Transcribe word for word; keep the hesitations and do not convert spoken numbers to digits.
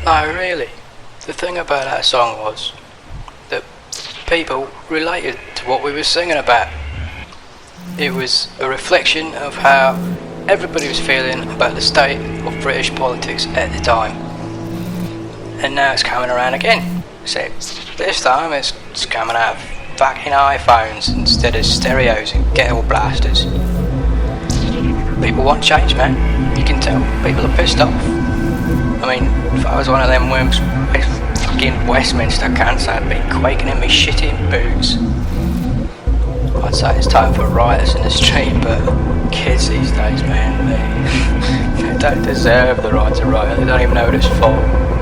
No, really. The thing about that song was that people related to what we were singing about. It was a reflection of how everybody was feeling about the state of British politics at the time. And now it's coming around again. Except this time it's, it's coming out of fucking iPhones instead of stereos and ghetto blasters. People want change, man. You can tell. People are pissed off. I mean, if I was one of them worms, fucking Westminster cunts, I'd be quaking in me shitty boots. I'd say it's time for riots in the street, but kids these days, man, they, they don't deserve the right to riot. They don't even know what it's for.